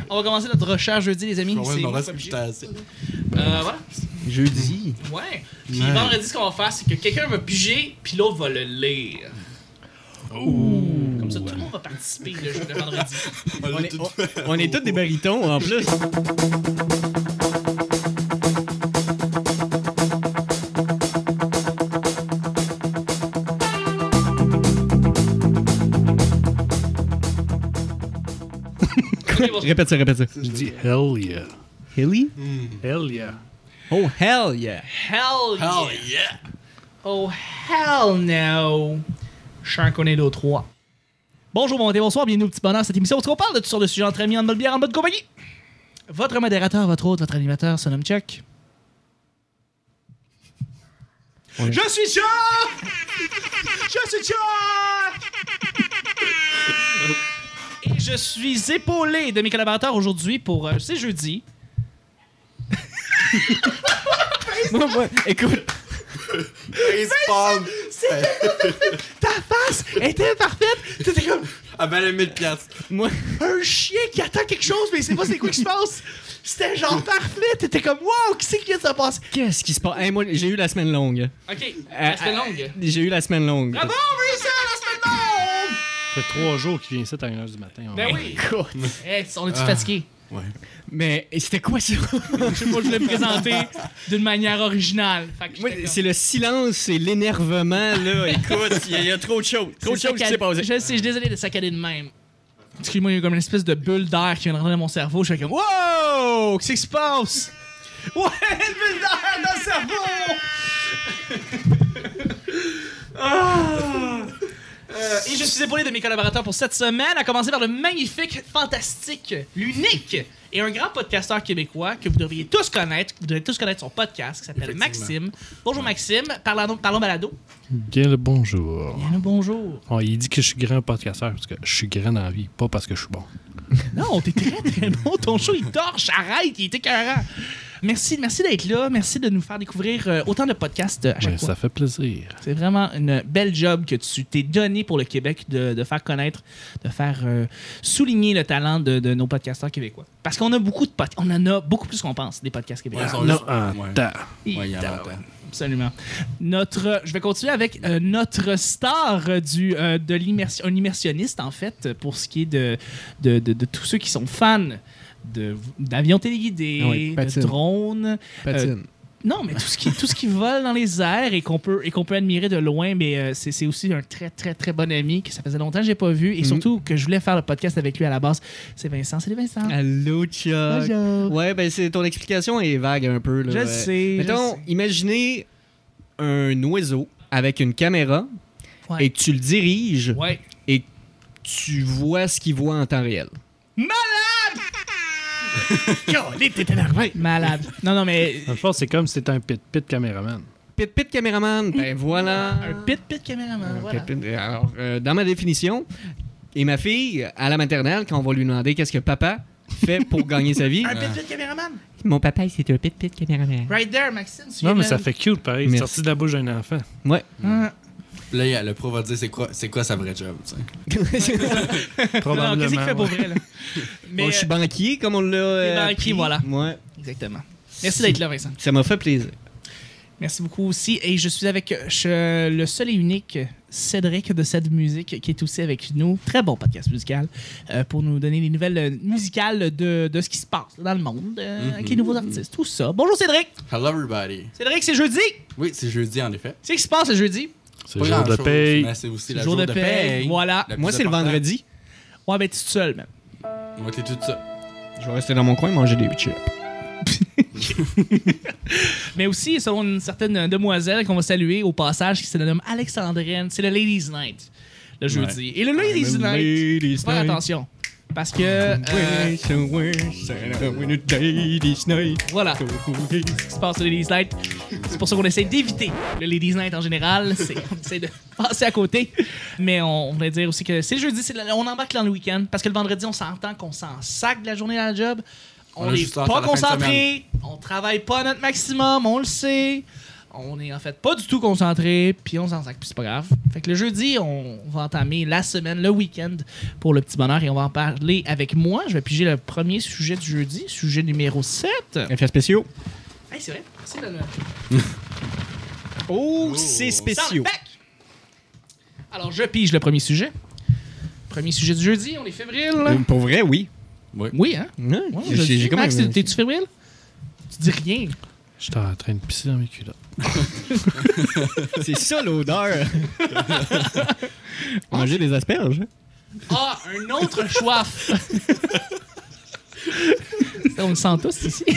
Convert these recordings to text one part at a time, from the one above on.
On va commencer notre recherche jeudi, les amis. Voilà. Jeudi. Ouais. Puis vendredi, ce qu'on va faire, c'est que quelqu'un va piger, puis l'autre va le lire. Comme ça, tout le monde va participer le vendredi. On est tous des barytons, en plus. Répète ça. Je dis hell yeah. Hilly? Hell yeah. Oh, hell yeah. Hell yeah. Oh, hell no. Sharknado 3. Bonjour, bon matin, bonsoir, bienvenue au Petit Bonheur, cette émission où on parle de toutes sortes de sujets entre amis, en mode bière, en mode compagnie. Votre modérateur, votre hôte, votre animateur se nomme Chuck. Ouais. Je suis Chuck! Je suis Chuck! Et je suis épaulé de mes collaborateurs aujourd'hui pour... c'est jeudi. Moi, écoute. Ta face était parfaite! T'étais comme... Ah ben, le 1000$. Moi, Un chien qui attend quelque chose, mais il sait pas c'est quoi qui se passe. C'était genre parfait. T'étais comme, wow, qui c'est qui vient de se passer? qu'est-ce qui se passe? Hey, moi, j'ai eu la semaine longue. Ok, la semaine longue. J'ai eu la semaine longue. Bravo, Vincent, la semaine longue! Ça fait 3 jours qu'il vient ici à 1h du matin. Ben oui. Écoute. Hey, on est-tu fatigué? Ouais. Mais c'était quoi ça? Moi, je voulais me présenter d'une manière originale. Fait que Moi, j'étais comme- c'est le silence et l'énervement, là. Écoute, il y a trop de choses. Trop de C'est choses qui s'est passé. Je sais, je suis désolé de saccader de même. Excuse-moi, il y a comme une espèce de bulle d'air qui vient de rentrer dans mon cerveau. Je suis comme, wow! Qu'est-ce qui se passe? Ouais, une bulle d'air dans le cerveau! Et je suis épaulé de mes collaborateurs pour cette semaine, à commencer par le magnifique, fantastique, l'unique et un grand podcasteur québécois que vous devriez tous connaître. Vous devriez tous connaître son podcast qui s'appelle Maxime. Bonjour Maxime, parlons balado. Bien le bonjour. Bien le bonjour. Oh, il dit que je suis grand podcasteur parce que je suis grand dans la vie, pas parce que je suis bon. Non, t'es très très bon. Ton show, il torche. Arrête, il est écœurant. Merci d'être là. Merci de nous faire découvrir autant de podcasts à chaque Ben, fois. ça fait plaisir. C'est vraiment une belle job que tu t'es donné pour le Québec de faire connaître, de faire souligner le talent de nos podcasteurs québécois. Parce qu'on a beaucoup de podcasts. On en a beaucoup plus qu'on pense, des podcasts québécois. Non, attends. Ouais, il y en a longtemps. Absolument. Je vais continuer avec notre star un immersionniste, en fait, pour ce qui est de tous ceux qui sont fans d'avions téléguidés, Oui, de patine. drones. Patine. Non, mais tout ce qui vole dans les airs et qu'on peut admirer de loin, mais c'est aussi un très, très, très bon ami que ça faisait longtemps que j'ai pas vu et surtout que je voulais faire le podcast avec lui à la base. C'est Vincent. Salut Vincent. Allô, Chuck. Bonjour. Ouais, ben ton explication est vague un peu. Là. Je sais. Mettons, imaginez un oiseau avec une caméra Ouais. et tu le diriges Ouais. et tu vois ce qu'il voit en temps réel. T'es énervé. Malade. Non, mais Dans le fond, c'est comme si t'étais un pit caméraman. Pit caméraman, ben voilà. un pit caméraman. Voilà. Alors, dans ma définition, et ma fille, à la maternelle, quand on va lui demander qu'est-ce que papa fait pour gagner sa vie, Un pit caméraman. mon papa, c'est un pit caméraman. Right there, Maxime. tu Non, viens mais de- ça fait cute, pareil. C'est Merci. sorti de la bouche d'un enfant. Ouais. Ah. Là, le pro va dire c'est quoi sa vraie job, tu sais. Non, Probablement. qu'est-ce qu'il fait pour ouais. vrai, là? Mais, Bon, je suis banquier, comme on l'a. T'es banquier, appris. voilà. Ouais. exactement. Merci d'être là, Vincent. Ça m'a fait plaisir. Merci beaucoup aussi. Et je suis avec le seul et unique Cédric de cette musique qui est aussi avec nous. Très bon podcast musical pour nous donner les nouvelles musicales de ce qui se passe dans le monde avec les nouveaux artistes. Tout ça. Bonjour Cédric. Hello, everybody. Cédric, c'est jeudi. Oui, c'est jeudi, en effet. C'est ce qui se passe le jeudi. C'est Pas le jour de grand-chose, paye. mais c'est aussi le Jour de paye. Voilà. Le Moi, plus c'est le important. vendredi. Ouais, ben tu es tout seul, même. Moi, t'es tout ça. Je vais rester dans mon coin et manger des chips. Mais aussi, selon une certaine demoiselle qu'on va saluer au passage, qui se nomme Alexandrine, c'est le Ladies Night, le jeudi. Et le Ladies Night, faut faire attention. Parce que... voilà. Ce qui se passe au Ladies Night. C'est pour ça qu'on essaie d'éviter le Ladies Night en général. On essaie de passer à côté. Mais on voulait dire aussi que c'est le jeudi, on embarque dans le week-end. Parce que le vendredi, on s'entend qu'on s'en sac de la journée à la job. On a n'est juste hâte pas à la fin de concentré. On travaille pas à notre maximum. On le sait. on est en fait pas du tout concentré, puis on s'en sac, puis c'est pas grave. Fait que le jeudi, on va entamer la semaine, le week-end pour le petit bonheur et on va en parler avec moi. Je vais piger le premier sujet du jeudi, sujet numéro 7. Effets spéciaux. Hey, c'est vrai, merci de le... Oh, c'est spéciaux. Sound back! Alors, je pige le premier sujet. Premier sujet du jeudi, on est fébrile. Pour vrai, oui. Oui, hein? Ouais, Ouais, j'ai comme Max, t'es-tu fébrile? Tu dis rien. J'étais en train de pisser dans mes culottes. C'est ça l'odeur. Manger des asperges. Ah, un autre choix. On le sent tous ici.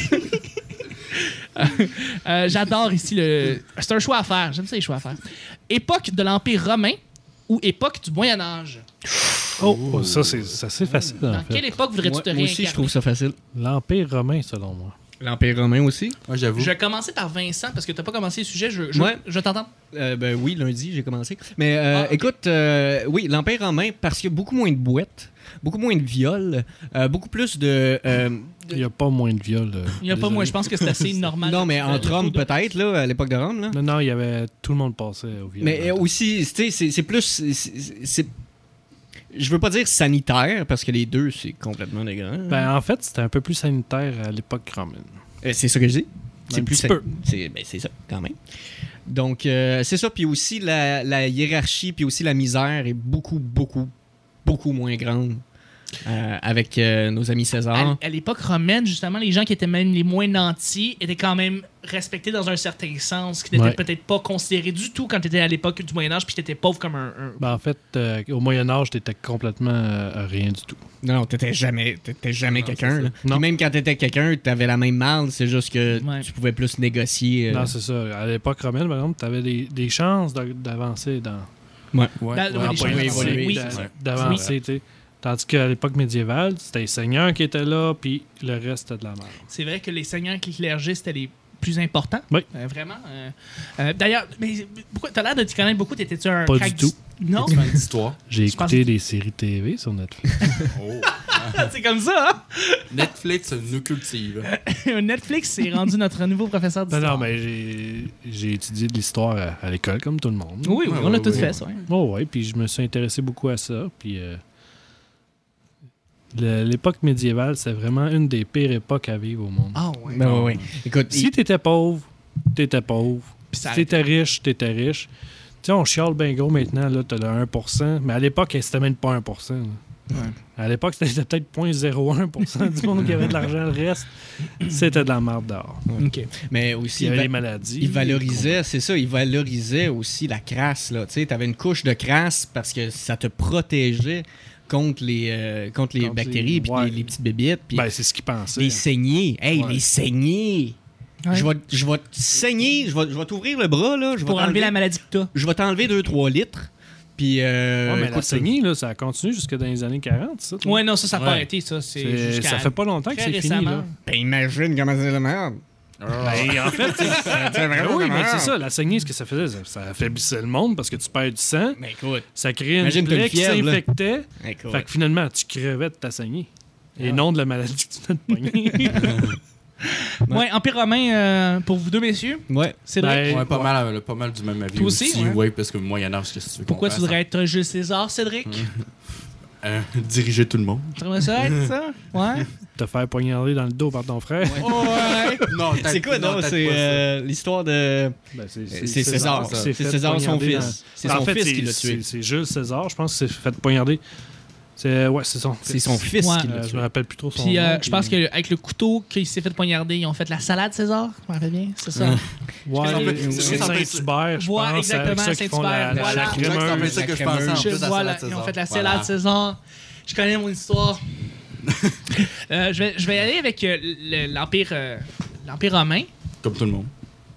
J'adore ici le... C'est un choix à faire. J'aime ça les choix à faire. Époque de l'Empire romain ou époque du Moyen-Âge? Oh, ça, c'est assez facile, en Dans fait. quelle époque voudrais-tu te Moi aussi, je trouve réincarner? ça facile. L'Empire romain, selon moi. L'Empire romain aussi. Moi, j'avoue. Je vais commencer par Vincent parce que t'as pas commencé le sujet. Ouais. Je t'entends. Ben oui, lundi, j'ai commencé. Mais Ok. écoute, oui, l'Empire romain, parce qu'il y a beaucoup moins de boîtes, beaucoup moins de viols, beaucoup plus de... Il n'y a pas moins de viol. Il y a pas moi, je pense que c'est assez normal. non, mais entre hommes, peut-être. peut-être, là, à l'époque de Rome. Là. Non, il y avait... Tout le monde passait au viol. Mais aussi, tu sais, c'est plus... Je veux pas dire sanitaire, parce que les deux, c'est complètement dégueulasse. Ben, en fait, c'était un peu plus sanitaire à l'époque romaine. C'est ça que je dis. C'est Un plus petit peu. C'est ça, quand même. Donc, c'est ça. Puis aussi, la hiérarchie, puis aussi la misère est beaucoup, beaucoup, beaucoup moins grande avec nos amis César. À l'époque romaine, justement, les gens qui étaient même les moins nantis étaient quand même respectés dans un certain sens, qui n'était Ouais. peut-être pas considéré du tout quand tu étais à l'époque du Moyen-Âge, puis tu étais pauvre comme un... Ben, en fait, au Moyen-Âge, t'étais complètement rien du tout. Non, t'étais jamais quelqu'un. là. Non. Puis même quand t'étais quelqu'un, t'avais la même marde, c'est juste que Ouais. tu pouvais plus négocier. Non, c'est ça. À l'époque romaine, par exemple, t'avais des chances d'avancer dans... Ouais. Ouais. Dans- dans les la chances politique, évoluer, oui. d'avancer, tu sais. Tandis qu'à l'époque médiévale, c'était les seigneurs qui étaient là, puis le reste, c'était de la merde. C'est vrai que les seigneurs et les clergés, c'était les plus importants. Oui. Vraiment. D'ailleurs, mais t'as l'air de te connaître beaucoup. T'étais-tu un Pas crack du tout. Non? C'est une histoire. J'ai Je pense écouté des séries TV sur Netflix. Oh. C'est comme ça, Netflix nous cultive. hein? Netflix s'est rendu notre nouveau professeur Non, d'histoire. non, mais j'ai étudié de l'histoire à l'école, comme tout le monde. Oui, oui, Ouais, on a ouais, tout ouais. fait, ça. Ouais. Oh, ouais, puis je me suis intéressé beaucoup à ça. Puis l'époque médiévale, c'est vraiment une des pires époques à vivre au monde. Ah, ouais. Ben, ouais. Écoute, Si t'étais pauvre, t'étais pauvre. Puis ça Si t'étais riche, t'étais riche. Tu sais, on chiale bien gros maintenant, là, t'as le 1%, mais à l'époque, c'était même pas 1%. là. Ouais. À l'époque, c'était peut-être 0.01% du monde qui avait de l'argent. Le reste, c'était de la merde dehors. OK. mais aussi, Il y avait les maladies. il valorisait, c'est ça, il valorisait aussi la crasse. Tu sais, t'avais une couche de crasse parce que ça te protégeait contre les Contre bactéries les- puis ouais. les petites bébites. Puis Ben, c'est ce qu'ils pensaient. les saignées. Hey, Ouais. les saignées! Ouais. Je vais te saigner, je vais t'ouvrir le bras, là. Je vais Pour enlever t'enlever- la maladie que t'as. Je vais t'enlever 2-3 litres. Puis, Ouais, mais la écoute, saignée, là, ça a continué jusque dans les années 40, ça. Ouais, non, ça n'a pas Ouais. arrêté, ça. C'est jusqu'à Ça fait pas longtemps que très c'est fini, récemment. là. ben imagine comment c'est la merde. Ben, en fait, ben oui, mais c'est ça, la saignée, ce que ça faisait, ça affaiblissait le monde parce que tu perds du sang, Mais écoute, ça créait Imagine, une t'as une plaie qui fièvre, là. s'infectait, écoute. fait que finalement, tu crevais de ta saignée. Et non de la maladie que tu venais de pogner. Ouais, Empire romain, pour vous deux, messieurs. Ouais. C'est vrai. Ben, Ouais, pas mal du même avis. Toi aussi, ouais? Ouais, parce que Moyen-Âge, qu'est-ce que tu veux Pourquoi qu'on tu fasse, voudrais être Jules César, Cédric? diriger tout le monde. Tu aimerais ça être ça? Ouais. Te faire poignarder dans le dos par ton frère. Ouais. Non, C'est quoi, non? C'est l'histoire de... Ben, C'est César. qui s'est C'est fait César, son poignarder fils. C'est dans- son en fait, fils c'est- qui l'a tué. C'est Jules César, je pense, qui s'est fait poignarder. C'est son fils. C'est son fils Ouais. qui l'a Je tué. me rappelle plus trop son Puis nom. je pense qu'avec le couteau qu'il s'est fait poignarder, ils ont fait la salade César. Je me rappelle bien, c'est ça. Ouais, C'est Saint-Hubert, je Voilà, pense. exactement, avec ceux qui font Saint-Hubert, la voilà. C'est ça crémeuse. que je pensais en Je plus de la vois, salade ils ont César. fait la Voilà. salade César. Je connais mon histoire. Je vais aller avec l'Empire romain. Comme tout le monde.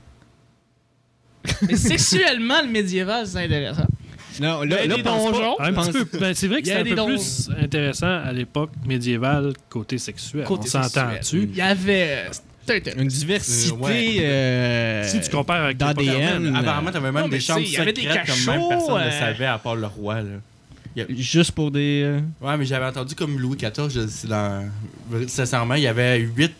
Mais sexuellement, le médiéval, c'est intéressant. Non, Il y a là, des pense pas. donjons. Un petit peu. Ben, c'est vrai que Il y a c'était un des peu dons. plus intéressant à l'époque médiévale côté sexuel. Côté On s'entend sexuel. dessus. Il y avait... c'était Une diversité... Ouais. Si tu compares avec l'époque d'ADN. romaine, Apparemment, t'avais même Non, mais des chambres tu sais, il y avait des secrètes comme même cachots, personne ne le euh. savait à part le roi. Là. Juste pour des... Ouais, mais j'avais entendu comme Louis XIV, sincèrement, il y avait 8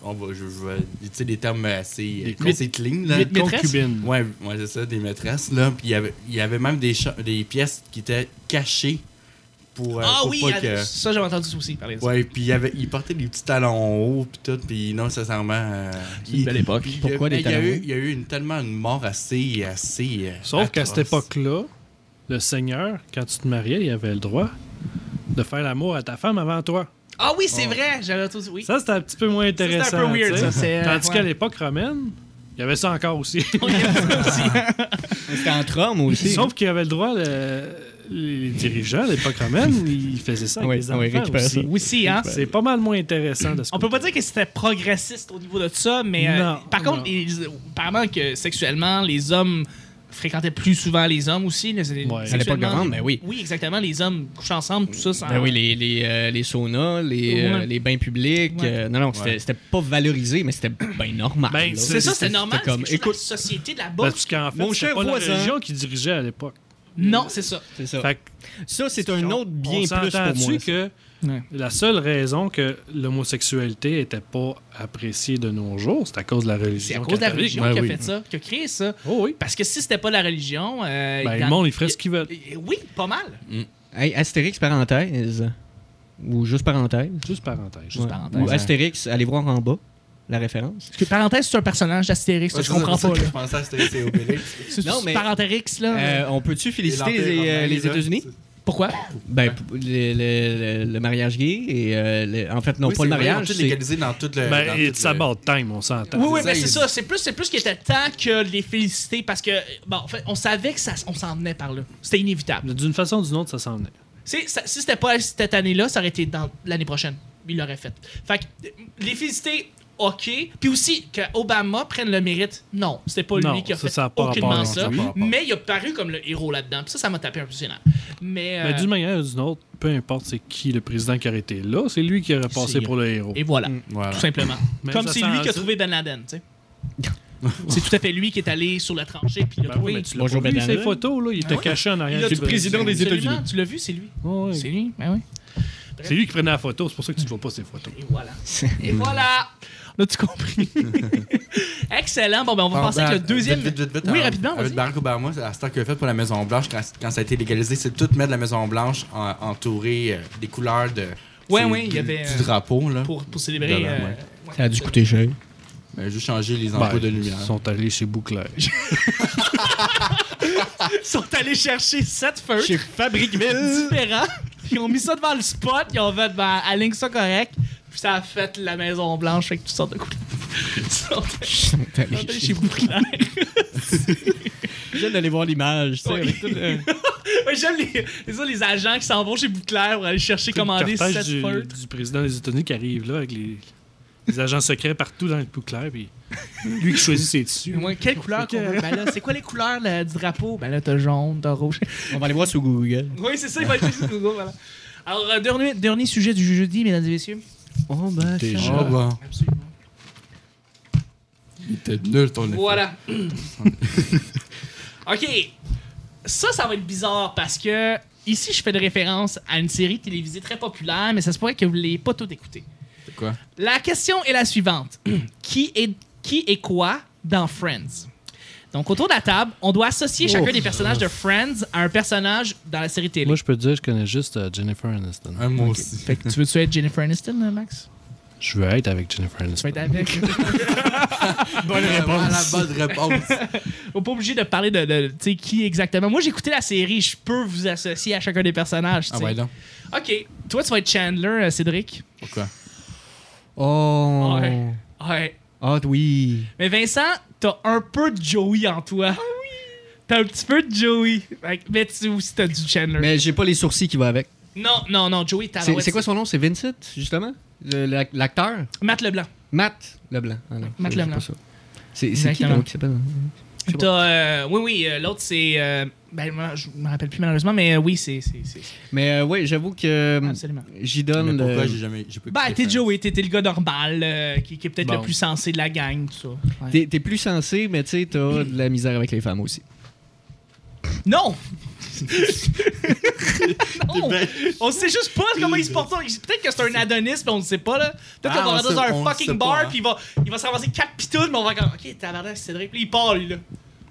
je vais utiliser des termes assez clean. Là. Maîtresse? Concubine. Ouais, c'est ça, des maîtresses. Là. Puis il y avait même des pièces qui étaient cachées pour Oui, pas que... ça, j'avais entendu ça aussi parler de ça. Ouais, puis il portait des petits talons hauts, puis tout, puis non, sincèrement... C'est une belle époque. puis Pourquoi des talons hauts? Il y a eu tellement une mort assez Sauf qu'à cette atroce. époque-là, le Seigneur, quand tu te mariais, il avait le droit de faire l'amour à ta femme avant toi. Ah oui, c'est vrai, j'avais entendu, oui. Ça, c'était un petit peu moins intéressant. c'était un peu weird, tu sais. ça, c'est, Tandis ouais. qu'à l'époque romaine, il y avait ça encore aussi. On y avait ça aussi. C'était entre hommes aussi. Sauf qu'il y avait le droit, les dirigeants à l'époque romaine, ils faisaient ça avec Oui, les on va enfants récupérer aussi. ça. Aussi, hein. C'est pas mal moins intéressant de ce On peut pas dire que c'était progressiste au niveau de ça, mais Non, par contre, apparemment que sexuellement, les hommes fréquentaient plus souvent les hommes aussi. Ouais. À l'époque de Rome, ben oui. Oui, exactement. Les hommes couchent ensemble, tout ça. Sans... Ben oui, les saunas, Ouais. les bains publics. Ouais. Non, c'était pas valorisé, mais c'était bien normal. Ben, là. C'est ça, c'était normal. C'était comme, C'est écoute, la société de là-bas. Parce qu'en fait, Mon c'était cher pas voisin. la religion qui dirigeait à l'époque. Non, c'est ça. c'est ça. Fait que Ça, c'est un autre bien on plus pour s'entend-tu moi. que Ouais. la seule raison que l'homosexualité était pas appréciée de nos jours, c'est à cause de la religion. C'est à cause de la catholique. religion Ben qui a oui. fait ça, qui a créé ça. Oh oui. Parce que si c'était pas la religion... Le monde, il ferait ce qu'il veut. Oui, pas mal. Hey, Astérix, parenthèse. Ou juste parenthèse. Juste parenthèse. Ouais. parenthèse. Ou Astérix, allez voir en bas la référence. Parce que parenthèse, c'est un personnage d'Astérix, Ouais, je c'est comprends ça, pas. c'est ça Là. que je pensais à Astérix et Obélix. C'est Non, mais- Parentérix, là. On peut-tu féliciter Et l'Empire romain, les là. États-Unis? Pourquoi? Ben, le mariage gay et en fait, non, Oui, pas le c'est vrai, mariage. ils ont tout c'est- légalisé dans tout le... Ben, dans it's tout le- about time, on s'entend. Oui, oui, ça, mais c'est il- ça. C'est plus qu'il était temps que de les féliciter parce que, bon, en fait, on savait que on s'en venait par là. C'était inévitable. D'une façon ou d'une autre, ça s'en venait. Si c'était pas cette année-là, ça aurait été dans l'année prochaine. Il l'aurait fait. Fait que, les féliciter, OK. Puis aussi, que Obama prenne le mérite, non. C'était pas Non, lui qui a ça, fait ça a pas aucunement rapport, ça. ça a pas rapport. Mais il a paru comme le héros là-dedans. Puis ça m'a tapé un peu sur les nerfs. Mais, Mais d'une manière ou d'une autre, peu importe c'est qui le président qui aurait été là, c'est lui qui aurait passé C'est- pour le héros. et voilà. Voilà. Tout simplement. Mais Comme ça c'est sent lui qui a ça. trouvé Ben Laden, tu sais. C'est tout à fait lui qui est allé sur la tranchée puis il a Ben trouvé. oui, mais tu l'as Bonjour, pas vu, Ben ces Laden. photos, là, il était oui. caché en arrière Il a du tout- président des Absolument, États-Unis. Tu l'as vu, c'est lui. Ouais, ouais. C'est lui, ben oui. C'est lui qui prenait la photo, c'est pour ça que tu ne vois pas ces photos. Et voilà. Et voilà. On a-tu compris? Excellent. Bon, ben, on va passer avec le deuxième. Vite, Oui, rapidement, vas-y. Avec Barack Obama, c'est la star qu'il a fait pour la Maison-Blanche quand ça a été légalisé, c'est de tout mettre la Maison-Blanche entourée des couleurs de... Ouais, c'est ouais, il y du- avait, du drapeau, là. Pour célébrer. Dedans, ouais. Ouais. Ça a dû coûter cher. Ben, juste changer les ampoules de lumière. Ils sont allés chez Bouclair. Ils sont allés chercher 7 feux Chez Fabriqueville. différents. Ils ont mis ça devant le spot. Ils ont fait, ben, aligne ça correct. Puis ça a fait la Maison Blanche avec toutes sortes de couleurs. Ils sont allés chez Bouclair. J'aime d'aller voir l'image. tu sais, Oui. avec tout le- Ouais, j'aime les agents qui s'en vont chez Bouclair pour aller chercher commander Le cortège 7 du, feux. du président des États-Unis qui arrive là avec les agents secrets partout dans le Bouclair, puis lui qui choisit ses tissus. Ouais, quelle couleur qu'on veut? Ben là, c'est quoi les couleurs là, du drapeau? Ben là, t'as jaune, t'as rouge. On va aller voir sur Google. Oui, c'est ça, il va être sur Google, voilà. Alors, dernier sujet du jeudi, mesdames et messieurs. Oh, ben, Déjà. ça- Oh, bon. Absolument. Il était nul, ton effet. Voilà. OK. Ça va être bizarre parce que ici, je fais de référence à une série télévisée très populaire, mais ça se pourrait que vous ne l'ayez pas tout écouté. C'est quoi? La question est la suivante. Qui est quoi dans Friends? Donc, autour de la table, on doit associer chacun des personnages de Friends à un personnage dans la série télé. Moi, je peux te dire, je connais juste Jennifer Aniston. Moi aussi. Fait que tu veux-tu être Jennifer Aniston, Max? Je veux être avec Jennifer Tu Aniston. vas être avec. Bonne réponse. Bonne réponse. On n'est pas obligé de parler de tu sais, qui exactement. Moi, j'ai écouté la série, je peux vous associer à chacun des personnages. tu Ah sais. ouais, donc. OK. Toi, tu vas être Chandler, Cédric. Pourquoi? Oh. Ouais. Ouais. Ah, oui. Mais Vincent, t'as un peu de Joey en toi. Ah oui! T'as un petit peu de Joey. Fait que- Mais tu aussi, t'as du Chandler. Mais j'ai pas les sourcils qui vont avec. Non, Joey, t'as C'est quoi son nom? C'est Vincent, justement? L'acteur? Matt Leblanc. Matt Leblanc. Ah non, Matt c'est Leblanc. pas ça. C'est qui Exactement. l'autre qui s'appelle? Je sais pas. Oui, l'autre, c'est... ben, moi, je me rappelle plus malheureusement, mais oui, c'est... Mais oui, j'avoue que Absolument. j'y Mais donne. pourquoi j'ai pas Ben, écouté t'es Friends? Joey, t'es le gars normal, qui est peut-être Bon. le plus sensé de la gang, tout ça. Ouais. T'es plus sensé, mais tu sais, t'as de la misère avec les femmes aussi. Non! Non, on sait juste pas comment il se porte. Peut-être que c'est un Adonis, mais on ne sait pas, là. Peut-être qu'on va rentrer dans un fucking bar, puis il va se ramasser 4 pitounes, mais on va comme, ok, tabarnak, Cédric, puis il part, lui, là.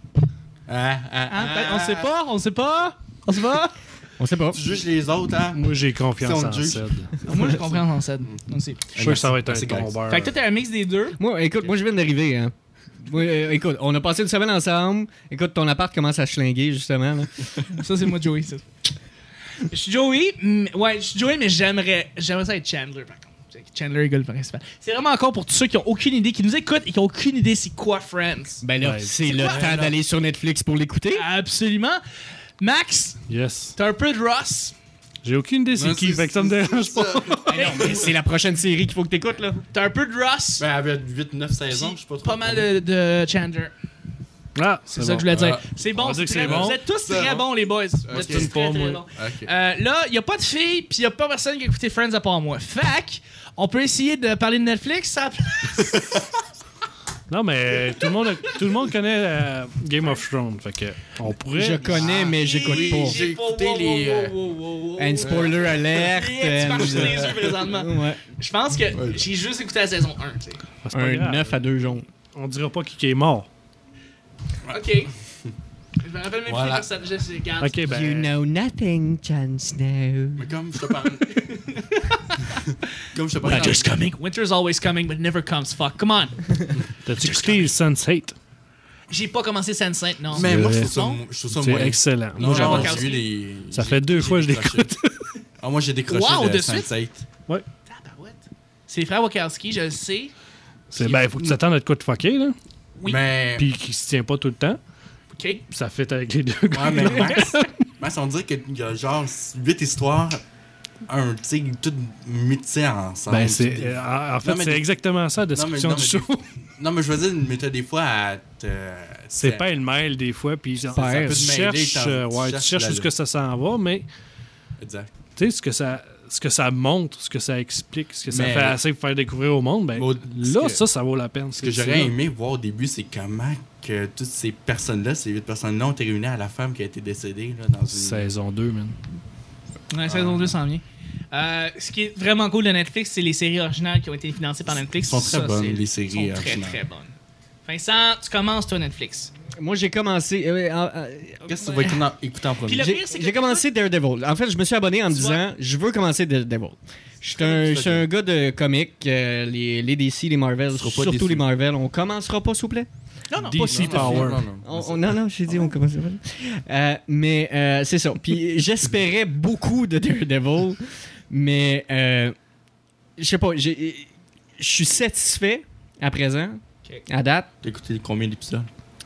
On sait pas. On sait pas. Tu juges les autres, hein? Moi, j'ai confiance Si on en juge. Ced. Moi, je comprends en Ced. aussi. Je suis sûr que ça va être un Merci, guys. tombeur. Fait que toi, t'es un mix des deux. Moi, écoute, moi, je viens d'arriver, hein. Moi, écoute, on a passé une semaine ensemble. Écoute, ton appart commence à schlinguer, justement. Là. Ça, c'est moi, Joey, ça. Je suis Joey, mais j'aimerais ça être Chandler, par contre. Chandler est le gars principal. C'est vraiment encore pour tous ceux qui ont aucune idée, qui nous écoutent et qui ont aucune idée c'est quoi Friends. Ben là, Ouais, c'est le temps d'aller sur Netflix pour l'écouter. Absolument. Max, Yes. t'as un peu de Ross. J'ai aucune idée c'est qui, fait que ça me dérange pas. Ben non, mais c'est la prochaine série qu'il faut que t'écoutes, là. T'as un peu de Ross. Ben, avec 8-9 saisons, je sais pas trop. Pas mal de Chandler. Ah, C'est ça que je voulais dire. C'est bon, On va dire que c'est bon. bon. Vous êtes tous très bons, les boys. Vous êtes tous Ok. très, très Moi. bons. Ok. Là, il n'y a pas de filles, puis il n'y a pas personne qui a écouté Friends à part moi. Fac, on peut essayer de parler de Netflix, ça. Non, mais tout le monde connaît Game of Thrones. Fait que on pourrait. Je connais, mais j'écoute oui, pas. j'ai écouté les, And spoiler alert. Tu marches sur les yeux présentement. Ouais. Je pense que j'ai juste écouté la saison 1. Tu sais. Ah, c'est pas Un grave. 9 à 2 jaunes. On dira pas qui est mort. Ok. Je me rappelle même Voilà. plus personne. Je regarde. Ok, ben. You know nothing, Jon Snow. Mais comme je te parle. Comme je te parle. Winter's coming. Winter's always coming, but never comes. Fuck. Come on. T'as-tu écouté Sense8? J'ai pas commencé Sense8, non. Mais moi, je vrai. trouve ça C'est moins. excellent. Non, Moi, non, j'adore. j'ai vu les. Ça fait 2 fois que je décroché. l'écoute. Ah, moi, j'ai décroché Wow, de de suite? Sense8. Tabarouette. C'est les frères Wachowski, je le sais. Ben, faut que tu t'attendes à de quoi de fucké, là. Oui. Mais. Puis qui se tient pas tout le temps. Ok. Ça fait avec les deux Ouais, gars. mais Max, on dirait qu'il y a genre 8 histoires, tu sais, toutes métissées ensemble. Ben, c'est. En fait, Non, mais c'est des- exactement ça, la description non, du mais show. Non, mais je veux dire, mais t'as des fois à te. C'est pas une mêle des fois, puis genre, Ça peut tu te mêler, cherches, tu tu cherches où est-ce que ça s'en va, mais Exact. tu sais, ce que ça montre, ce que ça explique, ce que ça Mais- fait assez pour faire découvrir au monde, ben Bon, là, ça vaut la peine. Ce que j'aurais aimé voir au début, c'est comment que toutes ces personnes-là, ces 8 personnes-là, ont été réunies à la femme qui a été décédée là, dans une. Saison 2, man. Ouais, saison 2 s'en vient. Ce qui est vraiment cool de Netflix, c'est les séries originales qui ont été financées par Netflix. Sont très Ça, bonnes, c'est- les séries sont très, originales. très bonnes. Vincent, tu commences, toi, Netflix. Moi, j'ai commencé. Qu'est-ce que tu vas écouter en Puis premier? le pire, c'est que J'ai commencé Daredevil. En fait, je me suis abonné en me Tu disant, je veux commencer Daredevil. Je suis un gars de comics, les DC, les Marvel, Tu seras pas surtout déçu. les Marvel. On commencera pas, s'il vous plaît? Non, non, DC pas Power. Non, j'ai dit on commencera pas. Mais c'est ça. Puis j'espérais beaucoup de Daredevil, mais je sais pas, je suis satisfait à présent, Ok. à date. T'as écouté combien d'épisodes?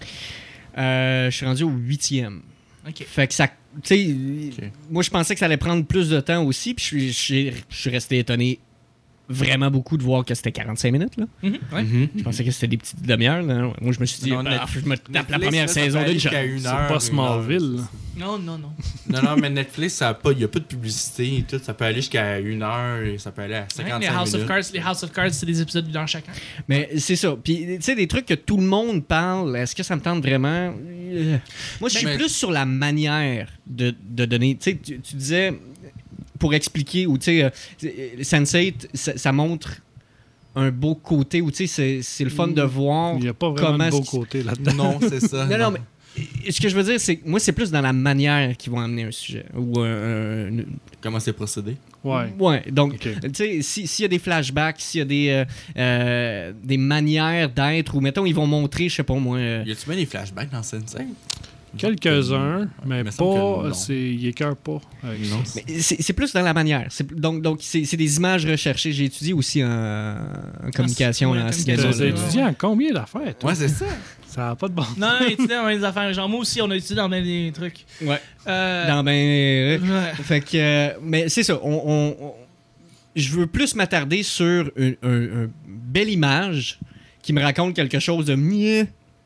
Je suis rendu au 8e. Ok. Fait que ça. Tu sais, Ok. moi, je pensais que ça allait prendre plus de temps aussi, puis je suis resté étonné vraiment beaucoup de voir que c'était 45 minutes. Là. Ouais. Je pensais que c'était des petites demi-heures. Là. Moi, je me suis dit, Non, je me tape la Netflix, première là, ça saison peut aller d'une shot. jusqu'à une C'est heure, pas une Smallville. là. Non, non, non. Non, mais Netflix, il n'y a pas de publicité et tout. Ça peut aller jusqu'à 1 heure et ça peut aller à 55 les House minutes. of Cards, les House of Cards, c'est des épisodes d'une heure chacun. Mais c'est ça. Puis, tu sais, des trucs que tout le monde parle, est-ce que ça me tente vraiment? Moi, je suis Mais- plus sur la manière de donner. Tu sais, tu disais, pour expliquer, ou tu sais, Sense8, ça montre un beau côté, où tu sais, c'est le fun de voir Il n'y a pas vraiment comment de beau est-ce qu'il- côté là-dedans. Non, c'est ça. Non, mais ce que je veux dire, c'est que moi, c'est plus dans la manière qu'ils vont amener un sujet. Ou Comment c'est procédé? Ouais. Ouais, donc, Ok. tu sais, s'il y a des flashbacks, s'il y a des manières d'être, ou mettons, ils vont montrer, je sais pas moi. Y a-tu bien des flashbacks dans Sense8? Quelques-uns, mais me semble que pas. non. Il écœure pas avec Non. ça. Mais c'est plus dans la manière. Donc c'est des images recherchées. J'ai étudié aussi en communication, ouais, en communication. cinéma. T'as étudié en combien d'affaires, toi? Ouais, c'est ça. Ça n'a pas de bon. Non, on a étudié dans des affaires. Genre, moi aussi, on a étudié dans bien des trucs. Ouais. Euh, Dans ouais. Fait que, mais c'est ça. Je veux plus m'attarder sur une belle image qui me raconte quelque chose de mieux.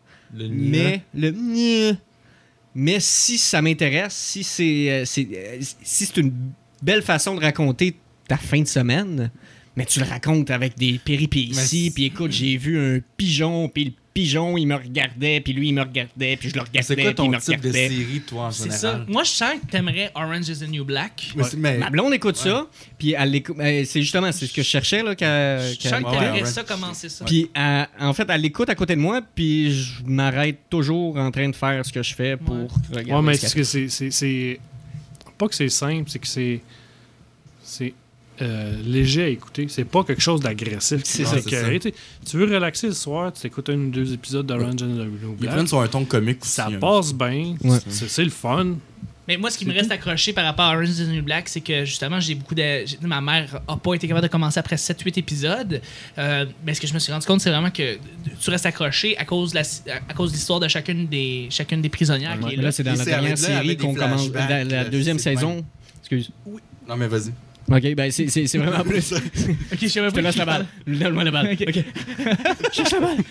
Mais si ça m'intéresse, si c'est une belle façon de raconter ta fin de semaine, Mais tu le racontes avec des péripéties, puis écoute, j'ai vu un pigeon, puis le pigeon, il me regardait, puis lui, il me regardait, puis je le regardais, C'est quoi puis il me ton type de regardait. série, toi, en C'est général? ça. Moi, je sens que t'aimerais Orange is the New Black. Mais Ma blonde écoute ça, puis elle l'écoute. C'est justement c'est ce que je cherchais, là. Je sens que t'aimerais ouais. ça commencer ça. Puis en fait, elle l'écoute à côté de moi, puis je m'arrête toujours en train de faire ce que je fais pour regarder. Ouais, mais ce qu'elle c'est que c'est. Pas que c'est simple, c'est que c'est léger à écouter. C'est pas quelque chose d'agressif. C'est ça. ça. Tu veux relaxer le soir, tu écoutes un ou deux épisodes d'Orange and the New ils Black. prennent sur un ton comique aussi. Ça hein. passe bien. Ouais. C'est le fun. Mais moi, ce qui me reste accroché par rapport à Orange is the New Black, c'est que justement, ma mère a pas été capable de commencer après 7-8 épisodes. Mais ce que je me suis rendu compte, c'est vraiment que tu restes accroché à cause de l'histoire de chacune des prisonnières qui est Là, là. c'est dans Et la c'est dernière avec- là, série avec des qu'on commence. flashbacks, Dans la deuxième c'est saison. Excuse. Non, mais vas-y. Ok, ben c'est vraiment plus. Ok, je savais Je te pas laisse qui la balle. parle. Donne-moi la balle. Ok. Ok. Cherche la balle.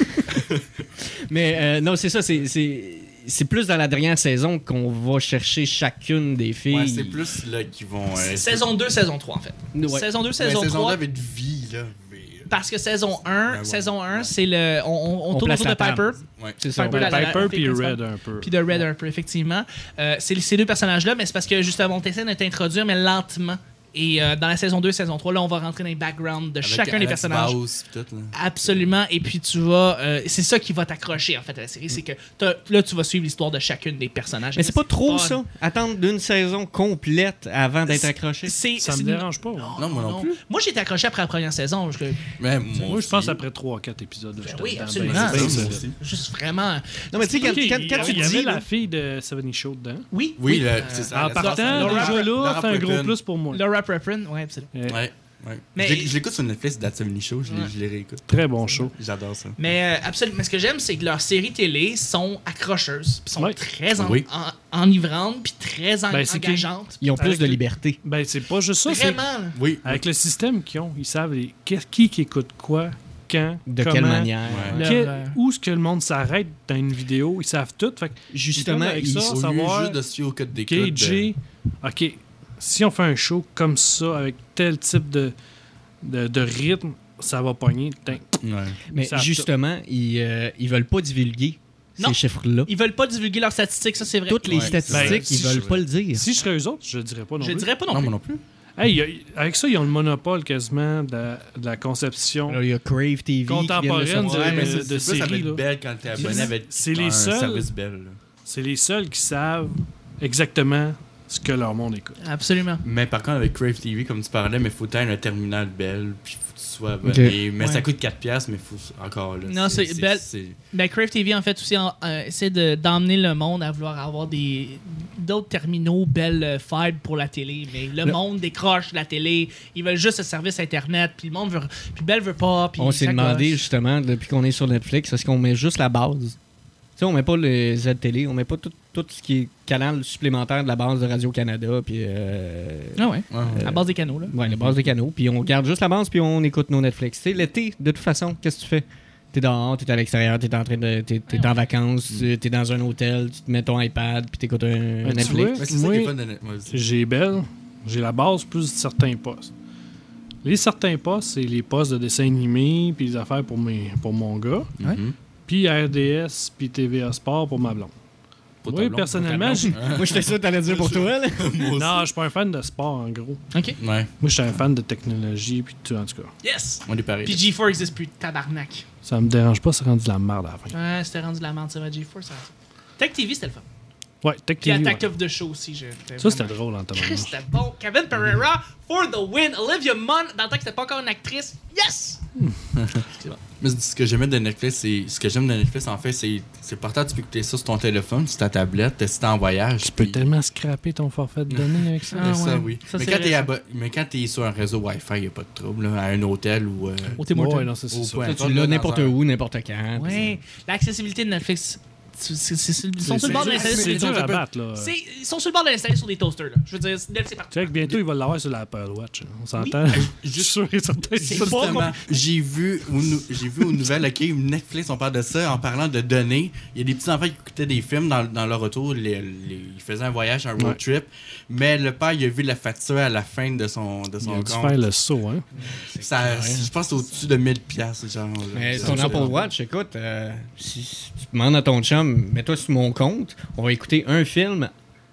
Mais non, c'est ça. C'est plus dans la dernière saison qu'on va chercher chacune des filles. Ouais, c'est plus là qu'ils vont. Saison 2, saison 3, en fait. Ouais. Saison 2, Mais saison saison 3. 2 avait de vie, là. Mais, Parce que saison 1, Ouais, ouais. saison 1, c'est le. On tourne place autour de la table. Piper. ouais. C'est ça. Piper, la Piper fille puis principale. Red un peu. Puis de Red un peu, effectivement. C'est ces deux personnages-là, mais c'est parce que justement, on essaie de t'introduire, mais lentement. Et dans la saison 2, saison 3, là, on va rentrer dans les backgrounds de Avec chacun des Alex personnages. Voss, pis tout, là. Absolument. Et puis tu vas. C'est ça qui va t'accrocher, en fait, à la série. C'est que là, tu vas suivre l'histoire de chacune des personnages. Mais c'est pas trop fun. ça. Attendre d'une saison complète avant d'être accroché. Ça Ça me dérange pas. Non, moi non plus. Moi, j'ai été accroché après la première saison. parce que Mais Moi, je pense après 3-4 épisodes. Ben j'étais oui, dedans, absolument. ben, C'est ben, ça, ben, moi aussi. juste vraiment. Non, mais tu sais, quand Ok, tu il y dis. avait là, la fille de 70 Show dedans. Oui. Oui, c'est ça. En partant, Laura- déjà là, Laura c'est un gros Prepon. plus pour moi. Laura Prepon, ouais, absolument. Ouais. Ouais. Mais- Je l'écoute sur Netflix, That's 70 Show, je les réécoute. Très bon show. J'adore ça. Mais absolument. Mais ce que j'aime, c'est que leurs séries télé sont accrocheuses, puis sont Ouais. très Oui. enivrantes, puis très Ben, c'est que- engageantes. Ils ont plus Avec de le- liberté. Ben, c'est pas juste ça. c'est Vraiment. là. Oui. Avec le système qu'ils ont, ils savent qui écoute quoi, quand, De comment, quelle manière. Ouais. Leur, où est-ce que le monde s'arrête dans une vidéo. Ils savent tout. Fait que Justement, avec ils- ça, Au lieu savoir juste de se fier au code d'écoute. KJ, OK, si on fait un show comme ça, avec tel type de rythme, ça va pogner. Tain. Ouais. Mais savent justement, ils veulent pas divulguer Non. ces chiffres-là. Ils veulent pas divulguer leurs statistiques, ça c'est vrai. Toutes les Ouais. statistiques, Ben, ils si veulent je- pas le dire. Si je serais eux autres, je le dirais pas non Je plus. dirais pas non Non, plus. moi non plus. Hey, avec ça, ils ont le monopole quasiment de la conception Alors, il y a Crave TV qui vient de contemporaine sortir. Ouais, mais de c'est plus série, avec là. Bell quand t'es abonné avec C'est les un seuls- service Bell. là. C'est les seuls qui savent exactement ce que leur monde écoute. Absolument. Mais par contre, avec Crave TV, comme tu parlais, mais faut être un terminal Bell, puis faut que tu sois abonné. Mais Ouais. ça coûte 4$, mais faut encore là. Non, c'est Bell. Ben, Crave TV, en fait, aussi, essaie d'emmener le monde à vouloir avoir d'autres terminaux Bell Fibre pour la télé. Mais le monde décroche de la télé. Ils veulent juste le service Internet. Puis le monde veut. Puis Bell veut pas. Puis On s'est ça demandé coche. justement, depuis qu'on est sur Netflix, est-ce qu'on met juste la base? Tu sais, on met pas les Z-Télé, on met pas tout ce qui est canal supplémentaire de la base de Radio-Canada, puis... Ah ouais. Ouais. À base des canaux, là. Ouais, la base des canaux, puis on garde juste la base, puis on écoute nos Netflix. Tu sais, l'été, de toute façon, qu'est-ce que tu fais? T'es dehors, t'es à l'extérieur, t'es en vacances, t'es dans un hôtel, tu te mets ton iPad, puis t'écoutes un tu Netflix. vois, Mais c'est ça Moi, qui est fun de Net- ouais, vas-y. J'ai Bell, j'ai la base plus certains postes. Les certains postes, c'est les postes de dessin animé puis les affaires pour mon gars. Mhm. Puis RDS puis TVA Sport pour ma blonde. Pour ta Oui, blonde, personnellement, Moi, j'étais sûr que t'allais dire pour toi, là. non, je suis pas un fan de sport, en gros. OK. Ouais, Moi, je suis un fan de technologie, puis tout, en tout cas. Yes! on est pareil. Puis G4 existe plus. Tabarnak. Ça me dérange pas, c'est rendu de la merde à la fin. Ouais, c'était rendu la merde, ça va, G4. Ça. Tech TV, c'était le fun. Ouais, Tech Puis TV, Attack ouais. of the Show aussi. Ça, c'était drôle en Chris, tabarnak. c'était bon. Kevin Pereira for the win. Olivia Munn, dans le temps que c'était pas encore une actrice. Yes! Mais ce que j'aimais de Netflix, ce que j'aime de Netflix, en fait, c'est partant, tu peux écouter ça sur ton téléphone, sur ta tablette, si t'es en voyage. Tu peux tellement scraper ton forfait de données avec ça. Ah, Ça, ouais. oui. Ça, mais, c'est quand vrai, mais quand t'es sur un réseau Wi-Fi, il n'y a pas de trouble. Là, à un hôtel ou. Au Tim Hortons. Ouais, non, c'est Au ça. point. Tu l'as n'importe où, n'importe quand. Oui, l'accessibilité de Netflix Ils sont sur le bord de l'installer sur C'est des dur à toasters. battre, là. Ils sont sur le bord de l'installer sur des toasters. Là. Je veux dire, c'est parti. Tu sais que bientôt, il va l'avoir sur l'Apple Watch. On s'entend? Je suis sûr et certain. C'est Justement, j'ai vu aux nouvelles, OK, Netflix, on parle de ça en parlant de données. Il y a des petits enfants qui écoutaient des films dans leur retour. Ils faisaient un voyage, un road trip. Mais le père, il a vu la facture à la fin de son Il a dû compte. faire le saut, hein? Ça, je pense au-dessus de 1000$. Genre, Mais ton Apple Watch, écoute, si tu demandes à ton chum, mets-toi sur mon compte, on va écouter un film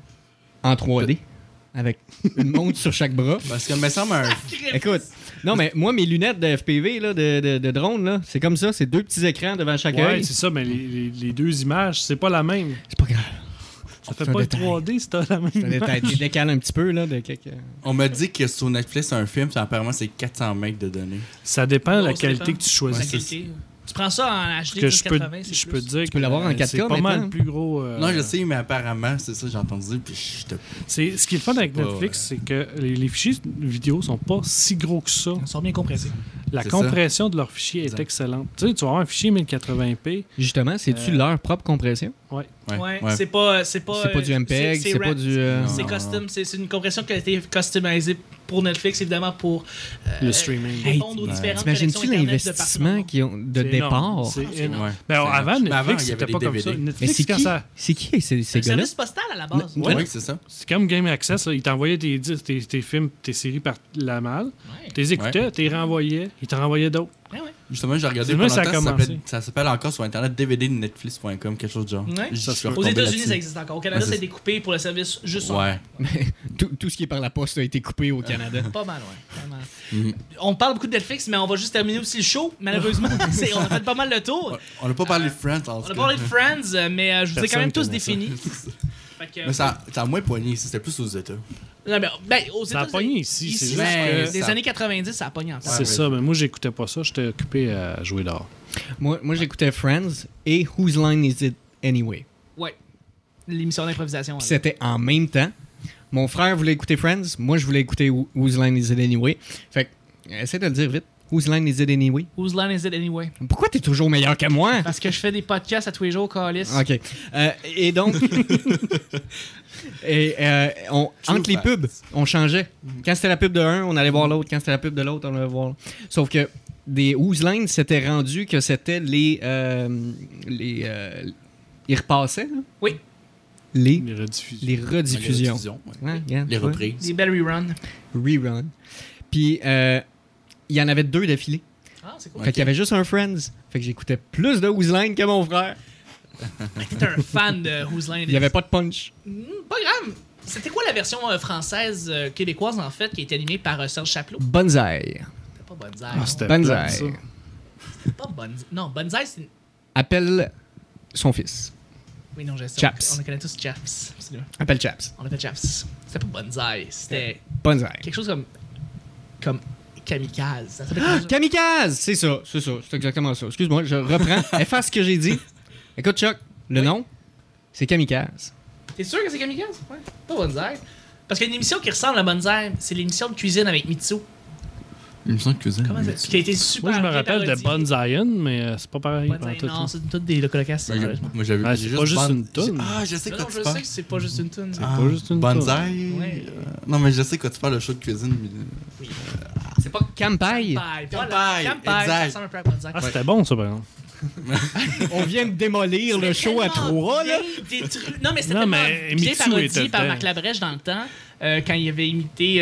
en 3D avec une montre sur chaque bras. Parce que me semble un. Écoute, non, mais moi, mes lunettes de FPV, là, de drone, là, c'est comme ça, c'est 2 petits écrans devant chaque Ouais, œil. c'est ça, mais les deux images, c'est pas la même. C'est pas grave. Ça fait C'est un pas le détail. 3D si t'as la même image. Tu décales un petit peu, là, de quelques... On m'a dit que sur Netflix, un film, apparemment, c'est 400 mecs de données. Ça dépend de la Oh, ça qualité dépend. que tu choisis. La qualité. Tu prends ça en HD Que je peux, 1080, c'est je plus. peux te dire peux l'avoir en 4K c'est pas mal maintenant. le plus gros. Non, je sais, mais apparemment, c'est ça que j'ai entendu. Puis Ce qui est le fun avec pas, Netflix, c'est que les fichiers vidéo sont pas si gros que ça. Ils sont bien compressés. La C'est compression de leurs fichiers est Exact. excellente. Tu sais, tu vas avoir un fichier 1080p. Justement, c'est-tu leur propre compression? Ouais. Ouais, c'est pas C'est pas du MPEG, c'est pas du... C'est Non, custom, c'est une compression qui a été customisée pour Netflix, évidemment, pour Le streaming. répondre aux différentes T'imagines-tu connexions Internet de partout l'investissement dans le monde. qu'ils ont de C'est départ? énorme. C'est c'est énorme. Ouais. Ben, avant, Mais avant, Netflix, il y avait c'était pas des comme ça. DVD. Mais Netflix, c'est quand qui? ça... C'est qui ces C'est un gars-là? service postal à la base. Ouais. Oui, c'est ça. C'est comme Game Access, là. Ils t'envoyaient tes films, tes séries par la malle. Ouais. Tu les écoutais, tu les renvoyais, ils t'en renvoyaient d'autres. Ouais, ouais. Justement, j'ai regardé C'est pendant là que ça a longtemps, commencé. ça s'appelle encore sur Internet dvdnetflix.com, quelque chose de genre. Ouais. Je Ça se suis peut. Aux retombé États-Unis, là-dessus. ça existe encore. Au Canada, Ouais, c'est c'est- découpé pour le service juste son. Ouais. Tout ce qui est par la poste a été coupé au Canada. Pas mal, ouais. Pas mal. Mhm. On parle beaucoup de Netflix, mais on va juste terminer aussi le show. Malheureusement, on a fait pas mal le tour. On n'a pas parlé de Friends, en On tout a cas. parlé de Friends, mais je vous ai quand même tous définis. Fait que, Mais ça a moins poigné ici, c'était plus aux États. non, mais, aux Ça a États-unis, pogné ici, c'est juste que- des ça- années 90, ça a pogné encore. C'est ouais. ça, mais moi, j'écoutais pas ça. J'étais occupé à jouer dehors. Moi j'écoutais Friends et Whose Line Is It Anyway? Ouais. L'émission d'improvisation. Puis hein. c'était en même temps. Mon frère voulait écouter Friends, moi je voulais écouter Whose Line Is It Anyway. Fait que, essaie de le dire vite. Whose Line Is It Anyway? Whose line is it anyway? Pourquoi t'es toujours meilleur que moi? Parce que je fais des podcasts à tous les jours, Calis. OK. Et donc... entre les pubs, on changeait. Quand c'était la pub de un, on allait voir l'autre. Quand c'était la pub de l'autre, on allait voir l'autre. Sauf que des Whose Line, c'était rendu que c'était les ils repassaient, là? Oui. Les Les rediffusions. rediffusions. ouais. Ouais, regarde, Les tu vois. reprises. Des belles reruns. Rerun. Puis, il y en avait 2 d'affilée. Ah, c'est cool. Fait qu'il y avait juste un Friends. Fait que j'écoutais plus de Whose Line que mon frère. T'es un fan de Whose line it Il n'y avait pas de punch. Pas grave. C'était quoi la version française québécoise, en fait, qui a été animée par Serge Chaplot? Bonsaï. C'était pas Bonsaï. Ah, non. c'était Banzai. plate, ça. C'était pas Bonsaï. Non, Bonsaï, c'est... Appelle son fils. Oui, non, je sais. Chaps. On le connaît tous, Chaps. Absolument. Appelle Chaps. On l'appelle Chaps. C'était pas Bonsaï. C'était Bonsaï. quelque chose comme Kamikaze. Ça s'appelle comme ça. Kamikaze! C'est ça, c'est exactement ça. Excuse-moi, je reprends. Efface ce que j'ai dit. Écoute, Chuck, le nom, c'est Kamikaze. T'es sûr que c'est Kamikaze? Ouais. Pas Bonsaï. Parce qu'il y a une émission qui ressemble à Bonsaï, c'est l'émission de cuisine avec Mitsu. Une émission de cuisine. Comment ça? Qui a été super Moi, je me bien rappelle de parodiée. Bonzion, mais c'est pas pareil. Bonsaï, pantoute, non, là. c'est toutes des localisations, sérieusement. Moi, j'avais Ah, j'ai c'est pas juste Bon- une toune. Ah, je sais Non, quoi non, tu je parles. sais que c'est pas juste une tune. Ah, pas juste une Bonsaï. Ouais. Non, mais je sais quoi tu parles, le show de cuisine. mais- C'est pas Campagne. Campagne, Campagne, Campagne, ça exact. ressemble un peu à Bonsaï. Ah, c'était bon, ça, par exemple. On vient de démolir le show à tellement 3, là. bien détruit. Non, mais c'était Non, tellement mais bien Mitsu parodié était par dedans. Marc Labrèche dans le temps, quand il avait imité...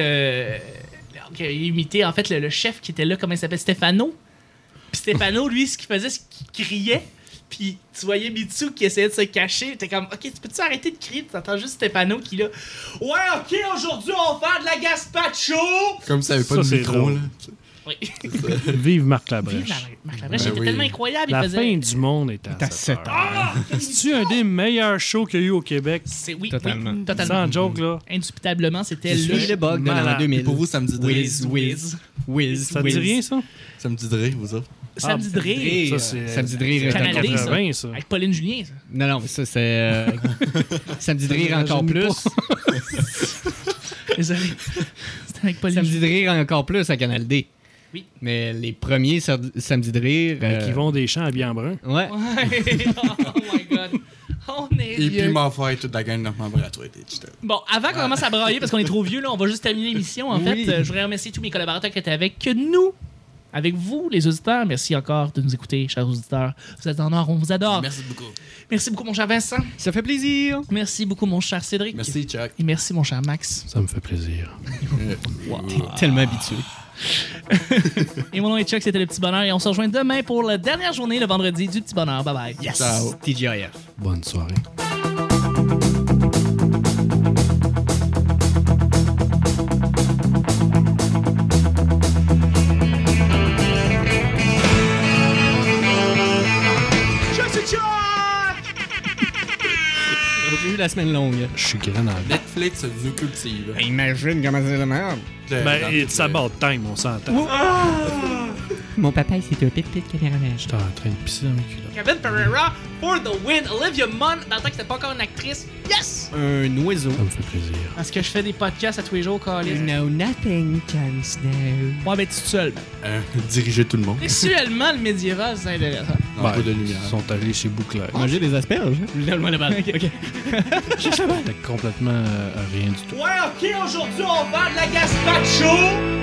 qu'il avait imité, en fait, le chef qui était là, comment il s'appelle? Stéphano. Puis Stéphano, lui, ce qu'il faisait, c'est qu'il criait. Puis tu voyais Mitsu qui essayait de se cacher. T'es comme, OK, tu peux-tu arrêter de crier? Tu entends juste Stéphano qui là... Ouais, OK, aujourd'hui, on va faire de la gazpacho! Comme ça, il n'y avait pas Ça, de c'est micro, drôle. là. Oui. Vive Marc Vive Labrèche. Marc Labrèche, Ben était oui. tellement incroyable. La il faisait... fin du monde est à T'as 7 7 heures. Ah! C'est-tu un des meilleurs shows qu'il y a eu au Québec? C'est, oui, Totalement. oui, totalement. Sans joke, là. Indubitablement, c'était Je le... suis le bug de l'an malade. 2000. Et pour vous, ça me dit de rire. Whiz. Ça te dit rien, ça? Ça me dit de rire, vous autres. Samedi de rire. Ça, c'est... Samedi de rire. Canal D, 80, ça. Avec Pauline Julien, ça. Non, non, mais ça, c'est... Samedi de rire encore J'imagine plus. Désolé. C'était avec Pauline Samedi Julien. de rire encore plus à Canal D. Oui. Mais les premiers Samedi de rire... Qui vont des champs habillés en brun. Ouais. Ouais. Oh my god. On est Et vieux. puis m'en faire toute la gang de membres à toi. Bon, avant qu'on commence à brailler, parce qu'on est trop vieux, là, on va juste terminer l'émission. En Oui. fait, je voudrais remercier tous mes collaborateurs qui étaient avec nous. Avec vous, les auditeurs. Merci encore de nous écouter, chers auditeurs. Vous êtes en or, on vous adore. Merci beaucoup. Merci beaucoup, mon cher Vincent. Ça fait plaisir. Merci beaucoup, mon cher Cédric. Merci, Chuck. Et merci, mon cher Max. Ça me fait plaisir. Tellement habitué. Et mon nom est Chuck, c'était Le Petit Bonheur. Et on se rejoint demain pour la dernière journée, le vendredi, du Petit Bonheur. Bye bye. Yes. Ciao. TGIF. Bonne soirée. J'ai eu la semaine longue. Je suis grand dans la Netflix nous cultive. Imagine comment c'est la merde. Ben, it's about time, on s'entend. Mon papa, c'est un pit caméraman. J'étais en train de pisser dans mes culottes. Kevin Pereira for the win. Olivia Munn, dans le temps que c'était pas encore une actrice. Yes! Un oiseau. Ça me fait plaisir. Parce que je fais des podcasts à tous les jours, Colin. know nothing, Jon Snow. Ouais, ben, tu es seul. Diriger tout le monde. Sexuellement, le médiéval, c'est intéressant. Non, Ben, pas de lumière. Ils sont allés chez Bouclair. Manger des asperges. Finalement, la balle. Ok. C'était complètement rien du tout. Ouais, ok, aujourd'hui, on vend de la gazpacho.